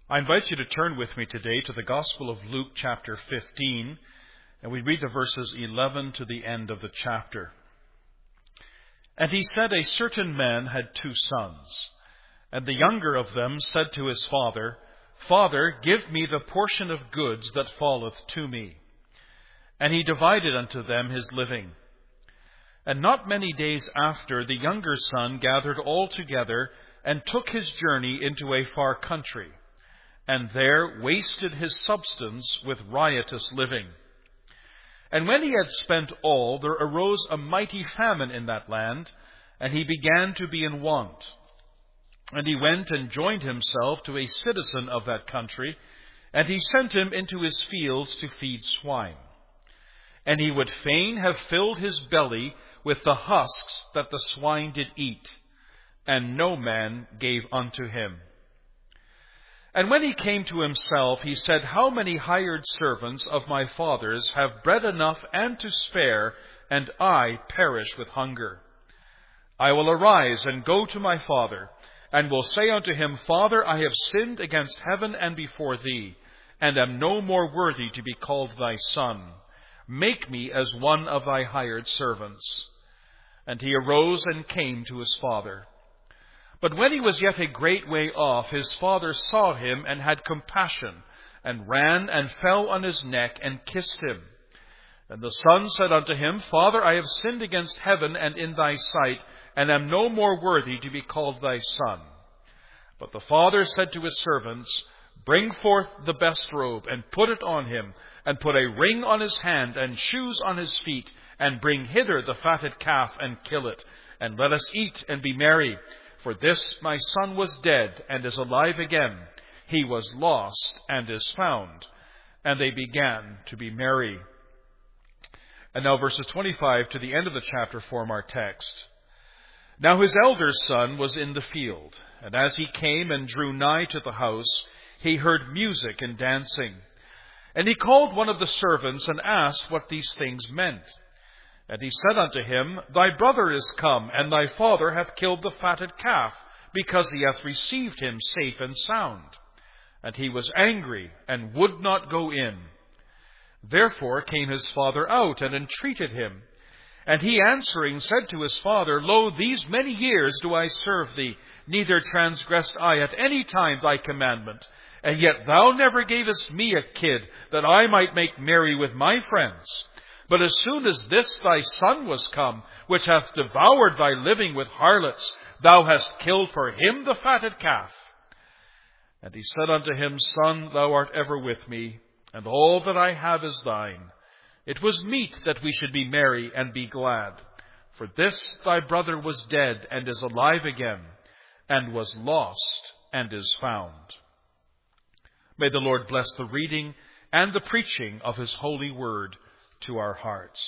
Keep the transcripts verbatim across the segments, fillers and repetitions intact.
I invite you to turn with me today to the Gospel of Luke chapter fifteen, and we read the verses eleven to the end of the chapter. And he said, a certain man had two sons, and the younger of them said to his father, Father, give me the portion of goods that falleth to me. And he divided unto them his living. And not many days after, the younger son gathered all together, and took his journey into a far country, and there wasted his substance with riotous living. And when he had spent all, there arose a mighty famine in that land, and he began to be in want. And he went and joined himself to a citizen of that country, and he sent him into his fields to feed swine. And he would fain have filled his belly with the husks that the swine did eat, and no man gave unto him. And when he came to himself, he said, How many hired servants of my father's have bread enough and to spare, and I perish with hunger? I will arise and go to my father, and will say unto him, Father, I have sinned against heaven and before thee, and am no more worthy to be called thy son. Make me as one of thy hired servants. And he arose and came to his father. But when he was yet a great way off, his father saw him and had compassion, and ran and fell on his neck and kissed him. And the son said unto him, Father, I have sinned against heaven and in thy sight, and am no more worthy to be called thy son. But the father said to his servants, Bring forth the best robe, and put it on him, and put a ring on his hand, and shoes on his feet, and bring hither the fatted calf, and kill it, and let us eat and be merry. For this my son was dead, and is alive again. He was lost, and is found. And they began to be merry. And now verses twenty-five to the end of the chapter form our text. Now his elder son was in the field, and as he came and drew nigh to the house, he heard music and dancing. And he called one of the servants, and asked what these things meant. And he said unto him, Thy brother is come, and thy father hath killed the fatted calf, because he hath received him safe and sound. And he was angry, and would not go in. Therefore came his father out, and entreated him. And he answering said to his father, Lo, these many years do I serve thee, neither transgressed I at any time thy commandment. And yet thou never gavest me a kid, that I might make merry with my friends. But as soon as this thy son was come, which hath devoured thy living with harlots, thou hast killed for him the fatted calf. And he said unto him, Son, thou art ever with me, and all that I have is thine. It was meet that we should be merry and be glad. For this thy brother was dead, and is alive again, and was lost, and is found. May the Lord bless the reading and the preaching of his holy word to our hearts.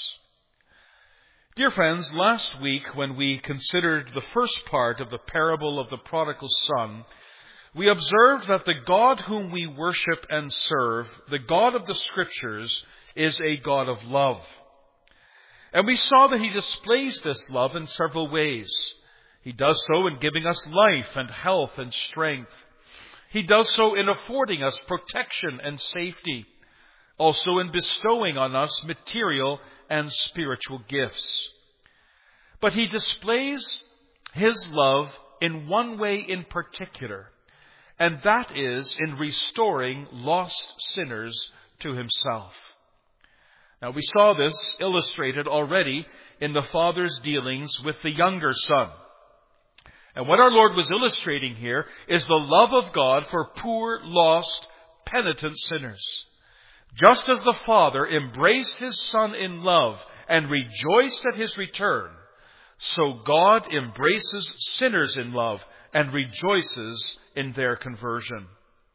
Dear friends, last week when we considered the first part of the parable of the prodigal son, we observed that the God whom we worship and serve, the God of the Scriptures, is a God of love. And we saw that he displays this love in several ways. He does so in giving us life and health and strength. He does so in affording us protection and safety. Also in bestowing on us material and spiritual gifts. But he displays his love in one way in particular, and that is in restoring lost sinners to himself. Now we saw this illustrated already in the father's dealings with the younger son. And what our Lord was illustrating here is the love of God for poor, lost, penitent sinners. Just as the Father embraced his Son in love and rejoiced at his return, so God embraces sinners in love and rejoices in their conversion.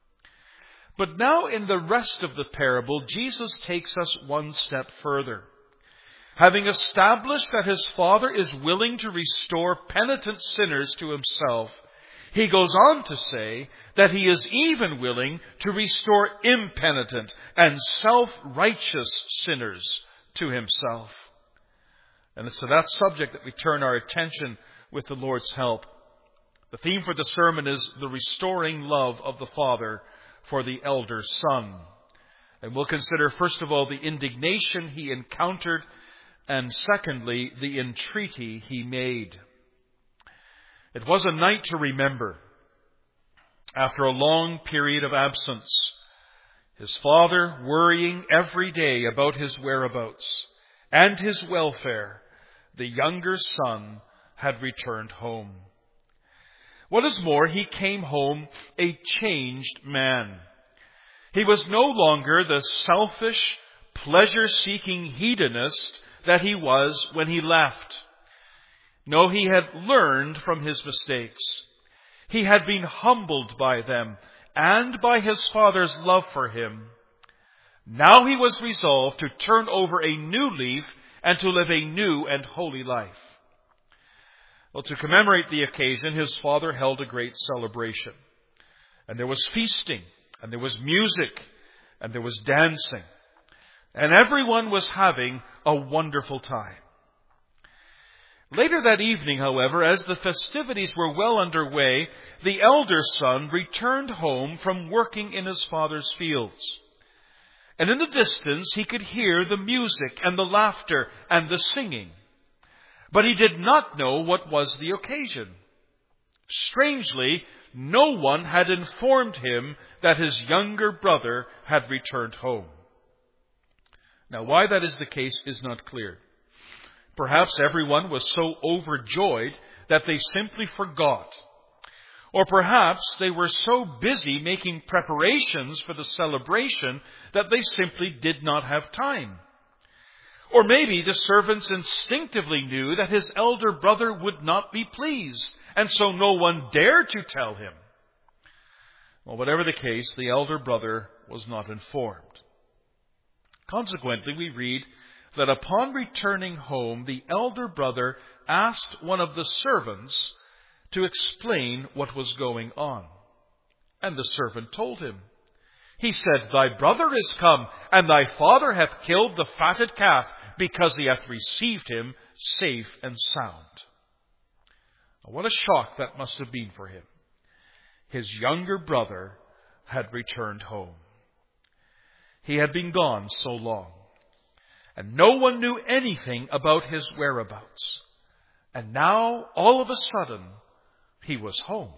But now in the rest of the parable, Jesus takes us one step further. Having established that his Father is willing to restore penitent sinners to himself, he goes on to say that he is even willing to restore impenitent and self-righteous sinners to himself. And it's to that subject that we turn our attention with the Lord's help. The theme for the sermon is the restoring love of the Father for the elder son. And we'll consider, first of all, the indignation he encountered, and secondly, the entreaty he made. It was a night to remember. After a long period of absence, his father worrying every day about his whereabouts and his welfare, the younger son had returned home. What is more, he came home a changed man. He was no longer the selfish, pleasure-seeking hedonist that he was when he left. No, he had learned from his mistakes. He had been humbled by them and by his father's love for him. Now he was resolved to turn over a new leaf and to live a new and holy life. Well, to commemorate the occasion, his father held a great celebration. And there was feasting, and there was music, and there was dancing. And everyone was having a wonderful time. Later that evening, however, as the festivities were well underway, the elder son returned home from working in his father's fields. And in the distance he could hear the music and the laughter and the singing. But he did not know what was the occasion. Strangely, no one had informed him that his younger brother had returned home. Now, why that is the case is not clear. Perhaps everyone was so overjoyed that they simply forgot. Or perhaps they were so busy making preparations for the celebration that they simply did not have time. Or maybe the servants instinctively knew that his elder brother would not be pleased, and so no one dared to tell him. Well, whatever the case, the elder brother was not informed. Consequently, we read that upon returning home, the elder brother asked one of the servants to explain what was going on. And the servant told him. He said, "Thy brother is come, and thy father hath killed the fatted calf, because he hath received him safe and sound." Now, what a shock that must have been for him. His younger brother had returned home. He had been gone so long, and no one knew anything about his whereabouts. And now, all of a sudden, he was home.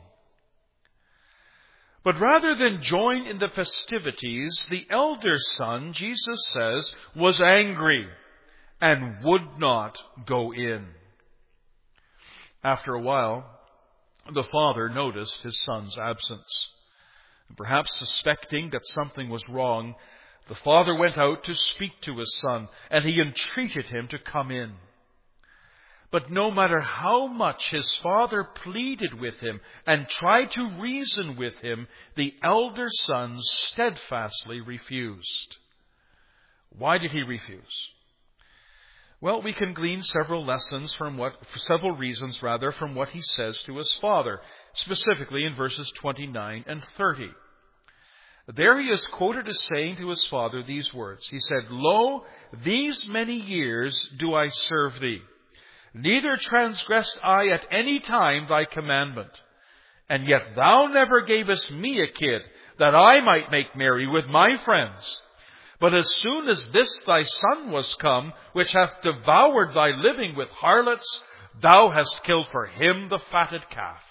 But rather than join in the festivities, the elder son, Jesus says, was angry and would not go in. After a while, the father noticed his son's absence. And perhaps suspecting that something was wrong, the father went out to speak to his son, and he entreated him to come in. But no matter how much his father pleaded with him and tried to reason with him, the elder son steadfastly refused. Why did he refuse? Well, we can glean several lessons from what, several reasons rather, from what he says to his father, specifically in verses twenty-nine and thirty. There he is quoted as saying to his father these words. He said, "Lo, these many years do I serve thee. Neither transgressed I at any time thy commandment. And yet thou never gavest me a kid, that I might make merry with my friends. But as soon as this thy son was come, which hath devoured thy living with harlots, thou hast killed for him the fatted calf."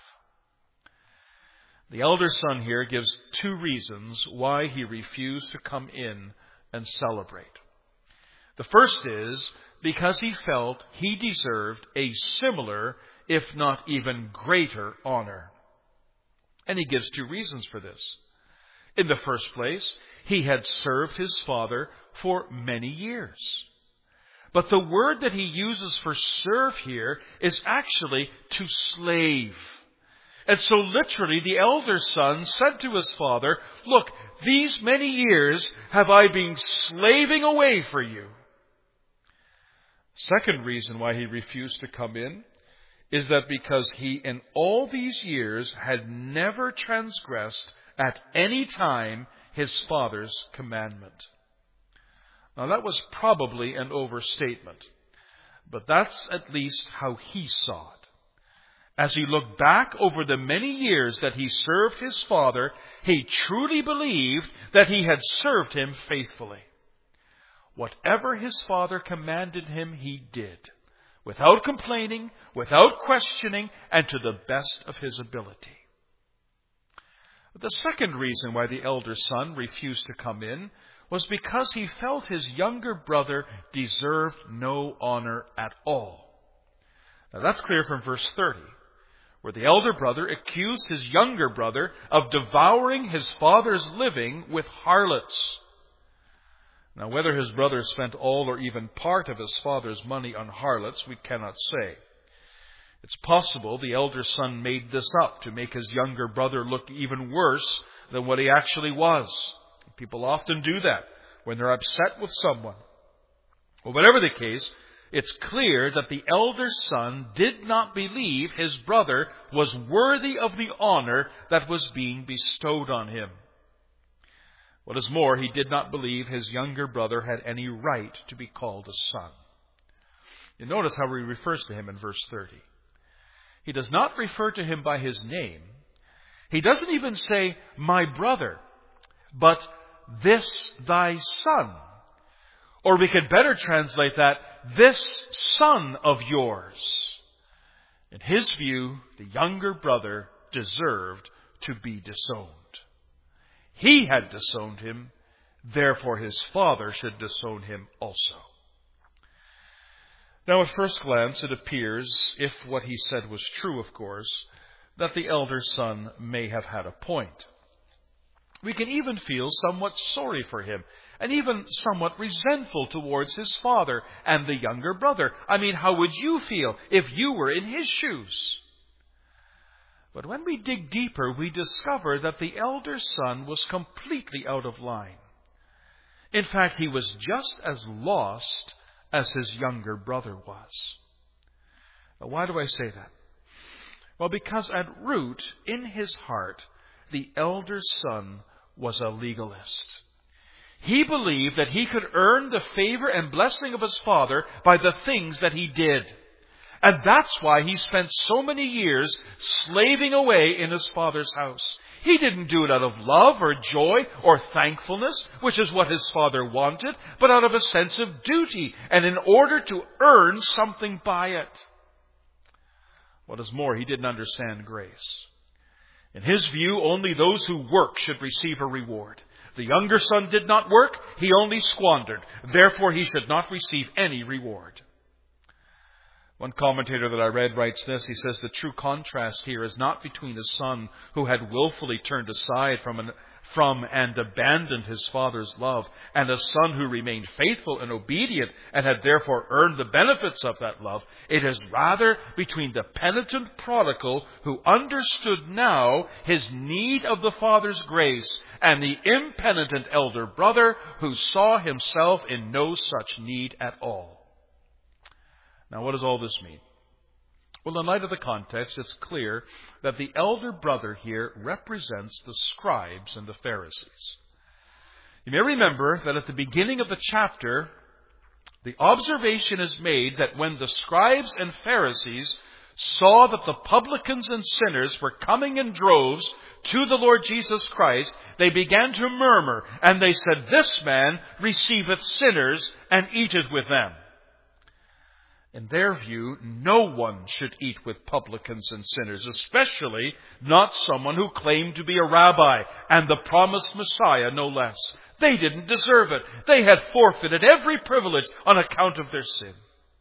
The elder son here gives two reasons why he refused to come in and celebrate. The first is because he felt he deserved a similar, if not even greater, honor. And he gives two reasons for this. In the first place, he had served his father for many years. But the word that he uses for serve here is actually to slave. And so literally the elder son said to his father, "Look, these many years have I been slaving away for you." Second reason why he refused to come in is that because he in all these years had never transgressed at any time his father's commandment. Now that was probably an overstatement, but that's at least how he saw it. as he looked back over the many years that he served his father, he truly believed that he had served him faithfully. Whatever his father commanded him, he did, without complaining, without questioning, and to the best of his ability. The second reason why the elder son refused to come in was because he felt his younger brother deserved no honor at all. Now that's clear from verse thirty, where the elder brother accused his younger brother of devouring his father's living with harlots. Now, whether his brother spent all or even part of his father's money on harlots, we cannot say. It's possible the elder son made this up to make his younger brother look even worse than what he actually was. People often do that when they're upset with someone. Well, whatever the case, it's clear that the elder son did not believe his brother was worthy of the honor that was being bestowed on him. What is more, he did not believe his younger brother had any right to be called a son. You notice how he refers to him in verse thirty. He does not refer to him by his name. He doesn't even say, my brother, but this thy son. Or we could better translate that, this son of yours. In his view, the younger brother deserved to be disowned. He had disowned him, therefore his father should disown him also. Now, at first glance, it appears, if what he said was true, of course, that the elder son may have had a point. We can even feel somewhat sorry for him, and even somewhat resentful towards his father and the younger brother. I mean, how would you feel if you were in his shoes? But when we dig deeper, we discover that the elder son was completely out of line. In fact, he was just as lost as his younger brother was. Now, why do I say that? Well, because at root, in his heart, the elder son was a legalist. He believed that he could earn the favor and blessing of his father by the things that he did. And that's why he spent so many years slaving away in his father's house. He didn't do it out of love or joy or thankfulness, which is what his father wanted, but out of a sense of duty and in order to earn something by it. What is more, he didn't understand grace. In his view, only those who work should receive a reward. The younger son did not work, he only squandered. Therefore, he should not receive any reward. One commentator that I read writes this. He says the true contrast here is not between a son who had willfully turned aside from, an, from and abandoned his father's love and a son who remained faithful and obedient and had therefore earned the benefits of that love. It is rather between the penitent prodigal who understood now his need of the father's grace and the impenitent elder brother who saw himself in no such need at all. Now, what does all this mean? Well, in light of the context, it's clear that the elder brother here represents the scribes and the Pharisees. You may remember that at the beginning of the chapter, the observation is made that when the scribes and Pharisees saw that the publicans and sinners were coming in droves to the Lord Jesus Christ, they began to murmur, and they said, "This man receiveth sinners and eateth with them." In their view, no one should eat with publicans and sinners, especially not someone who claimed to be a rabbi and the promised Messiah, no less. They didn't deserve it. They had forfeited every privilege on account of their sin.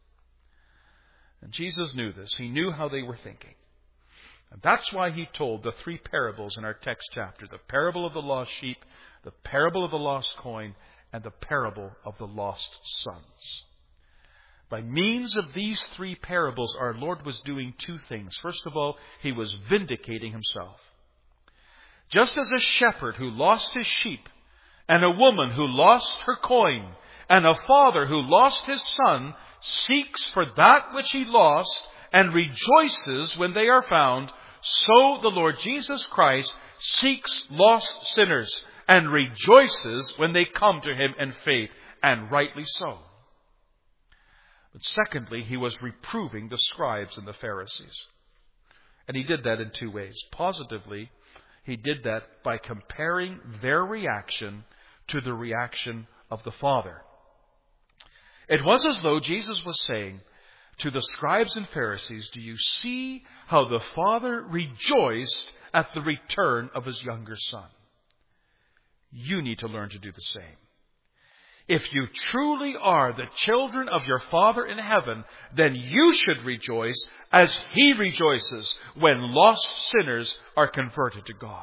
And Jesus knew this. He knew how they were thinking. And that's why he told the three parables in our text chapter: the parable of the lost sheep, the parable of the lost coin, and the parable of the lost sons. By means of these three parables, our Lord was doing two things. First of all, he was vindicating himself. Just as a shepherd who lost his sheep, and a woman who lost her coin, and a father who lost his son, seeks for that which he lost and rejoices when they are found, so the Lord Jesus Christ seeks lost sinners and rejoices when they come to him in faith, and rightly so. But secondly, he was reproving the scribes and the Pharisees. And he did that in two ways. Positively, he did that by comparing their reaction to the reaction of the Father. It was as though Jesus was saying to the scribes and Pharisees, do you see how the Father rejoiced at the return of his younger son? You need to learn to do the same. If you truly are the children of your Father in heaven, then you should rejoice as he rejoices when lost sinners are converted to God.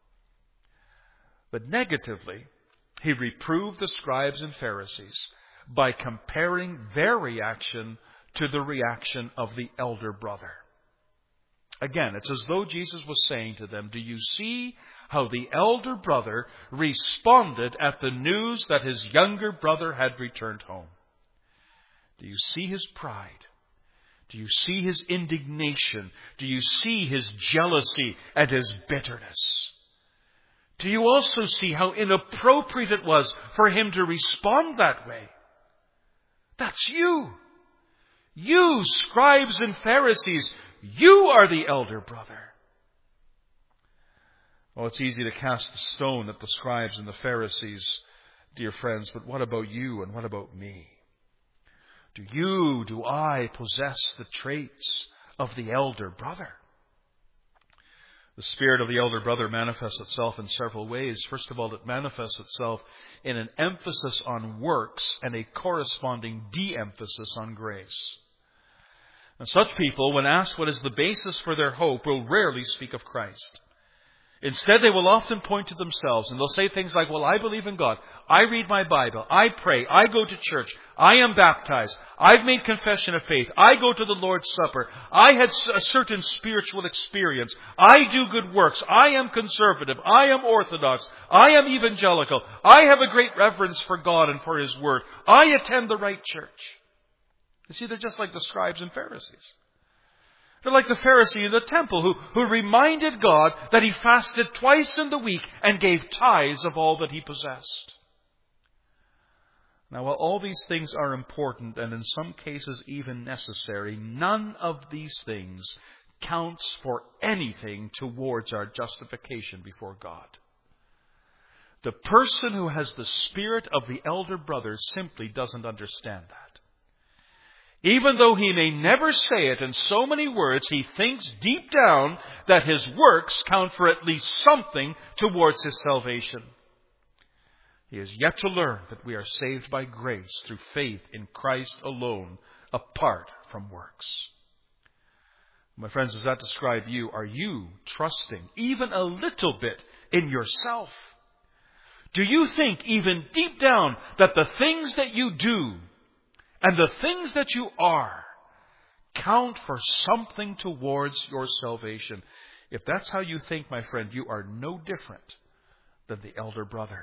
But negatively, he reproved the scribes and Pharisees by comparing their reaction to the reaction of the elder brother. Again, it's as though Jesus was saying to them, do you see how the elder brother responded at the news that his younger brother had returned home? Do you see his pride? Do you see his indignation? Do you see his jealousy and his bitterness? Do you also see how inappropriate it was for him to respond that way? That's you. You, scribes and Pharisees, you are the elder brother. Oh, it's easy to cast the stone at the scribes and the Pharisees, dear friends, but what about you and what about me? Do you, do I possess the traits of the elder brother? The spirit of the elder brother manifests itself in several ways. First of all, it manifests itself in an emphasis on works and a corresponding de-emphasis on grace. And such people, when asked what is the basis for their hope, will rarely speak of Christ. Instead, they will often point to themselves, and they'll say things like, well, I believe in God. I read my Bible. I pray. I go to church. I am baptized. I've made confession of faith. I go to the Lord's Supper. I had a certain spiritual experience. I do good works. I am conservative. I am orthodox. I am evangelical. I have a great reverence for God and for His Word. I attend the right church. You see, they're just like the scribes and Pharisees. They're like the Pharisee in the temple who, who reminded God that he fasted twice in the week and gave tithes of all that he possessed. Now, while all these things are important and in some cases even necessary, none of these things counts for anything towards our justification before God. The person who has the spirit of the elder brother simply doesn't understand that. Even though he may never say it in so many words, he thinks deep down that his works count for at least something towards his salvation. He has yet to learn that we are saved by grace through faith in Christ alone, apart from works. My friends, does that describe you? Are you trusting even a little bit in yourself? Do you think even deep down that the things that you do and the things that you are count for something towards your salvation? If that's how you think, my friend, you are no different than the elder brother.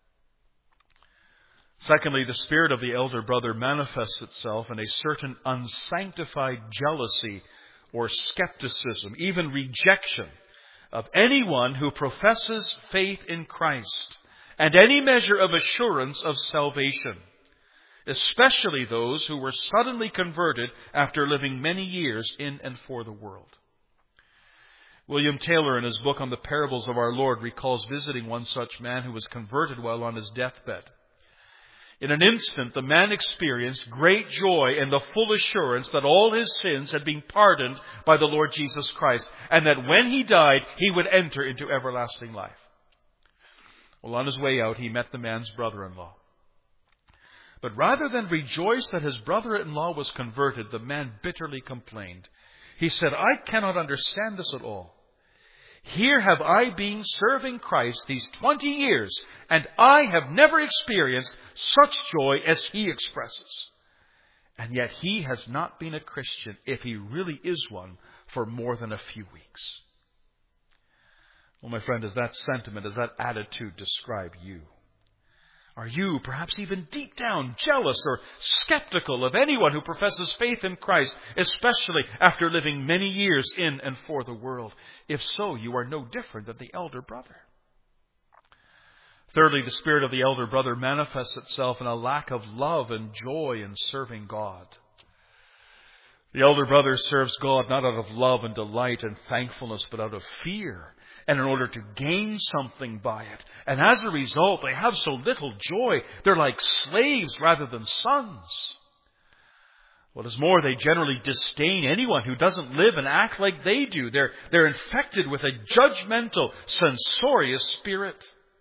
Secondly, the spirit of the elder brother manifests itself in a certain unsanctified jealousy or skepticism, even rejection of anyone who professes faith in Christ and any measure of assurance of salvation, especially those who were suddenly converted after living many years in and for the world. William Taylor, in his book on the parables of our Lord, recalls visiting one such man who was converted while on his deathbed. In an instant, the man experienced great joy and the full assurance that all his sins had been pardoned by the Lord Jesus Christ, and that when he died, he would enter into everlasting life. Well, on his way out, he met the man's brother-in-law. But rather than rejoice that his brother-in-law was converted, the man bitterly complained. He said, I cannot understand this at all. Here have I been serving Christ these twenty years, and I have never experienced such joy as he expresses. And yet he has not been a Christian, if he really is one, for more than a few weeks. Well, my friend, does that sentiment, does that attitude describe you? Are you perhaps even deep down jealous or skeptical of anyone who professes faith in Christ, especially after living many years in and for the world? If so, you are no different than the elder brother. Thirdly, the spirit of the elder brother manifests itself in a lack of love and joy in serving God. The elder brother serves God not out of love and delight and thankfulness, but out of fear, and in order to gain something by it. And as a result, they have so little joy. They're like slaves rather than sons. What is more, they generally disdain anyone who doesn't live and act like they do. They're, they're infected with a judgmental, censorious spirit.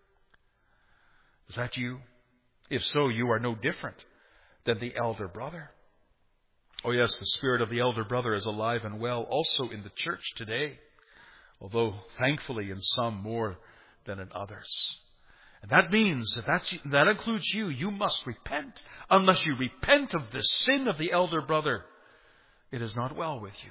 Is that you? If so, you are no different than the elder brother. Oh yes, the spirit of the elder brother is alive and well also in the church today, although thankfully in some more than in others. And that means, if that's, that includes you, you must repent. Unless you repent of the sin of the elder brother, it is not well with you.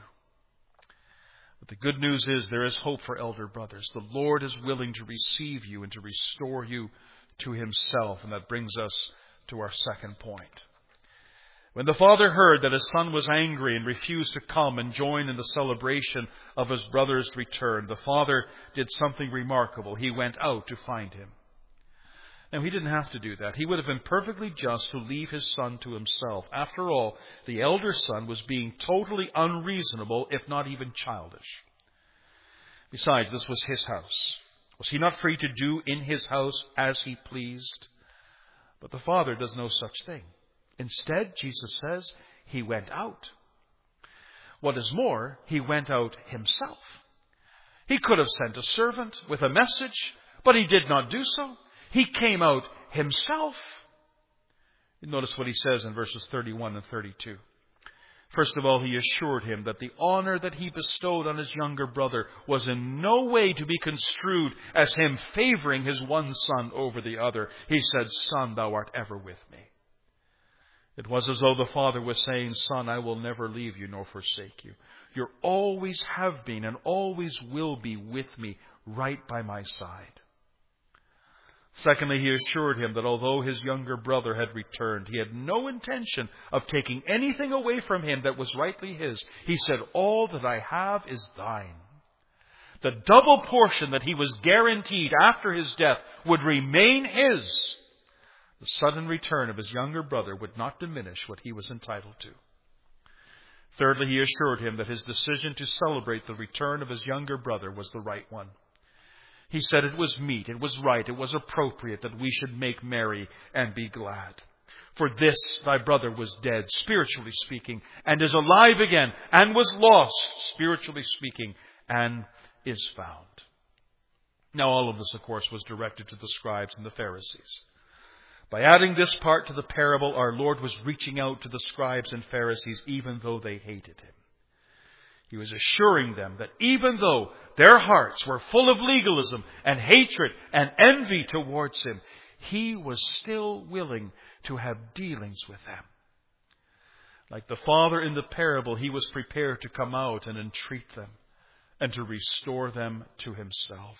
But the good news is there is hope for elder brothers. The Lord is willing to receive you and to restore you to Himself. And that brings us to our second point. When the father heard that his son was angry and refused to come and join in the celebration of his brother's return, the father did something remarkable. He went out to find him. Now, he didn't have to do that. He would have been perfectly just to leave his son to himself. After all, the elder son was being totally unreasonable, if not even childish. Besides, this was his house. Was he not free to do in his house as he pleased? But the father does no such thing. Instead, Jesus says, he went out. What is more, he went out himself. He could have sent a servant with a message, but he did not do so. He came out himself. Notice what he says in verses thirty-one and thirty-two. First of all, he assured him that the honor that he bestowed on his younger brother was in no way to be construed as him favoring his one son over the other. He said, "Son, thou art ever with me." It was as though the father was saying, "Son, I will never leave you nor forsake you. You always have been and always will be with me, right by my side." Secondly, he assured him that although his younger brother had returned, he had no intention of taking anything away from him that was rightly his. He said, "All that I have is thine." The double portion that he was guaranteed after his death would remain his. The sudden return of his younger brother would not diminish what he was entitled to. Thirdly, he assured him that his decision to celebrate the return of his younger brother was the right one. He said it was meet, it was right, it was appropriate that we should make merry and be glad. For this thy brother was dead, spiritually speaking, and is alive again, and was lost, spiritually speaking, and is found. Now all of this, of course, was directed to the scribes and the Pharisees. By adding this part to the parable, our Lord was reaching out to the scribes and Pharisees even though they hated him. He was assuring them that even though their hearts were full of legalism and hatred and envy towards him, he was still willing to have dealings with them. Like the father in the parable, he was prepared to come out and entreat them and to restore them to himself.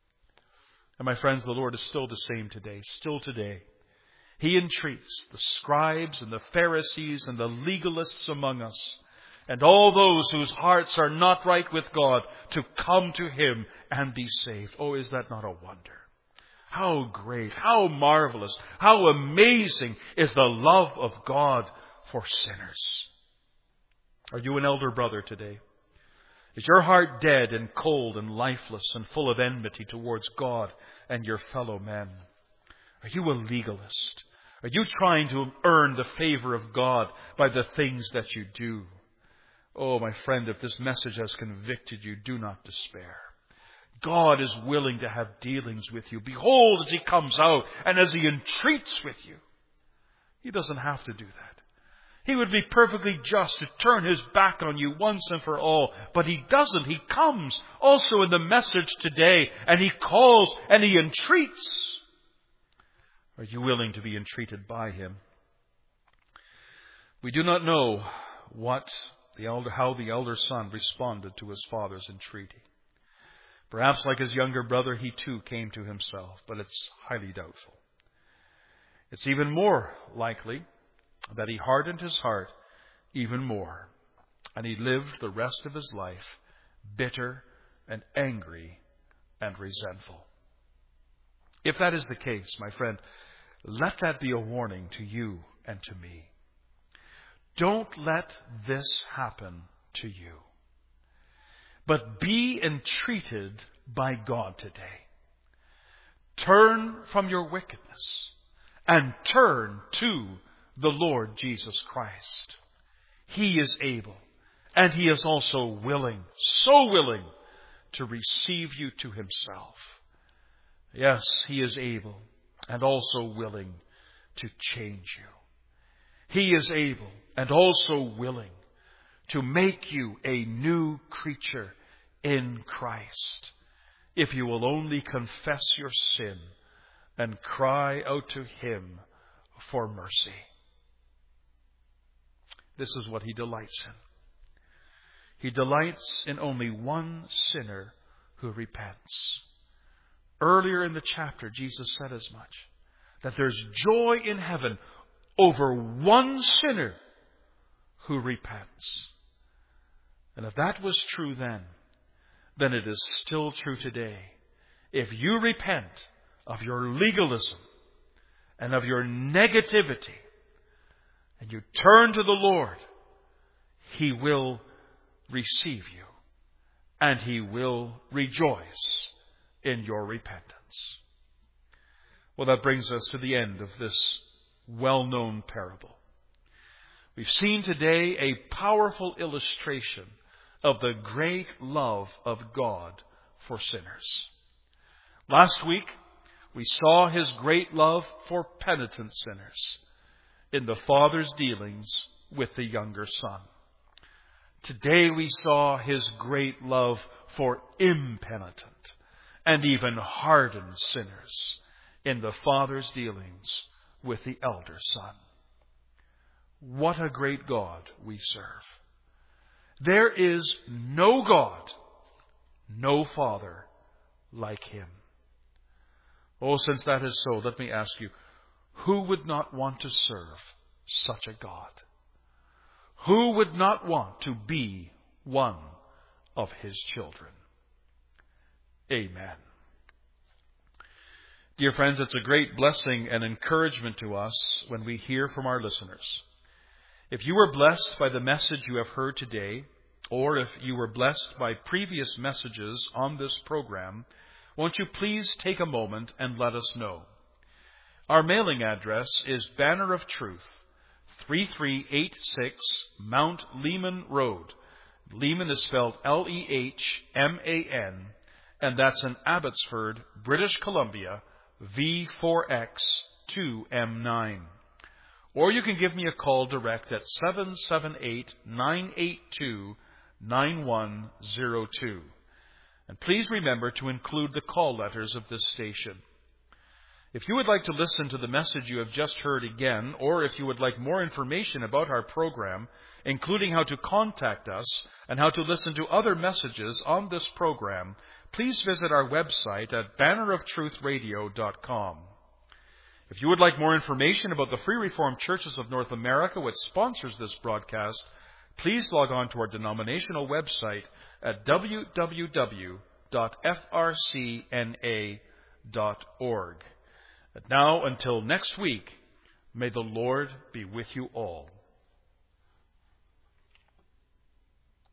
And my friends, the Lord is still the same today, still today. He entreats the scribes and the Pharisees and the legalists among us, and all those whose hearts are not right with God, to come to Him and be saved. Oh, is that not a wonder? How great, how marvelous, how amazing is the love of God for sinners. Are you an elder brother today? Is your heart dead and cold and lifeless and full of enmity towards God and your fellow men? Are you a legalist? Are you trying to earn the favor of God by the things that you do? Oh, my friend, if this message has convicted you, do not despair. God is willing to have dealings with you. Behold, as He comes out and as He entreats with you. He doesn't have to do that. He would be perfectly just to turn His back on you once and for all. But He doesn't. He comes also in the message today, and He calls and He entreats. Are you willing to be entreated by Him? We do not know what the elder, how the elder son responded to his father's entreaty. Perhaps like his younger brother, he too came to himself, but it's highly doubtful. It's even more likely that he hardened his heart even more, and he lived the rest of his life bitter and angry and resentful. If that is the case, my friend, let that be a warning to you and to me. don't let this happen to you. But be entreated by God today. Turn from your wickedness and turn to the Lord Jesus Christ. He is able, and He is also willing, so willing, to receive you to Himself. Yes, He is able and also willing to change you. He is able and also willing to make you a new creature in Christ, if you will only confess your sin and cry out to Him for mercy. This is what He delights in. He delights in only one sinner who repents. Earlier in the chapter, Jesus said as much, that there's joy in heaven over one sinner who repents. And if that was true then, then it is still true today. If you repent of your legalism and of your negativity, and you turn to the Lord, He will receive you, and He will rejoice in your repentance. Well, that brings us to the end of this well-known parable. We've seen today a powerful illustration of the great love of God for sinners. Last week, we saw His great love for penitent sinners in the Father's dealings with the younger son. Today we saw His great love for impenitent and even hardened sinners in the Father's dealings with the elder son. What a great God we serve. There is no God, no Father like Him. Oh, since that is so, let me ask you, who would not want to serve such a God? Who would not want to be one of His children? Amen. Dear friends, it's a great blessing and encouragement to us when we hear from our listeners. If you were blessed by the message you have heard today, or if you were blessed by previous messages on this program, won't you please take a moment and let us know? Our mailing address is Banner of Truth, three three eight six Mount Lehman Road. Lehman is spelled L E H M A N, and that's in Abbotsford, British Columbia, V four X two M nine. Or you can give me a call direct at seven seven eight, nine eight two, nine one zero two. And please remember to include the call letters of this station. If you would like to listen to the message you have just heard again, or if you would like more information about our program, including how to contact us and how to listen to other messages on this program, please visit our website at banner of truth radio dot com. If you would like more information about the Free Reformed Churches of North America, which sponsors this broadcast, please log on to our denominational website at w w w dot f r c n a dot org. And now, until next week, may the Lord be with you all.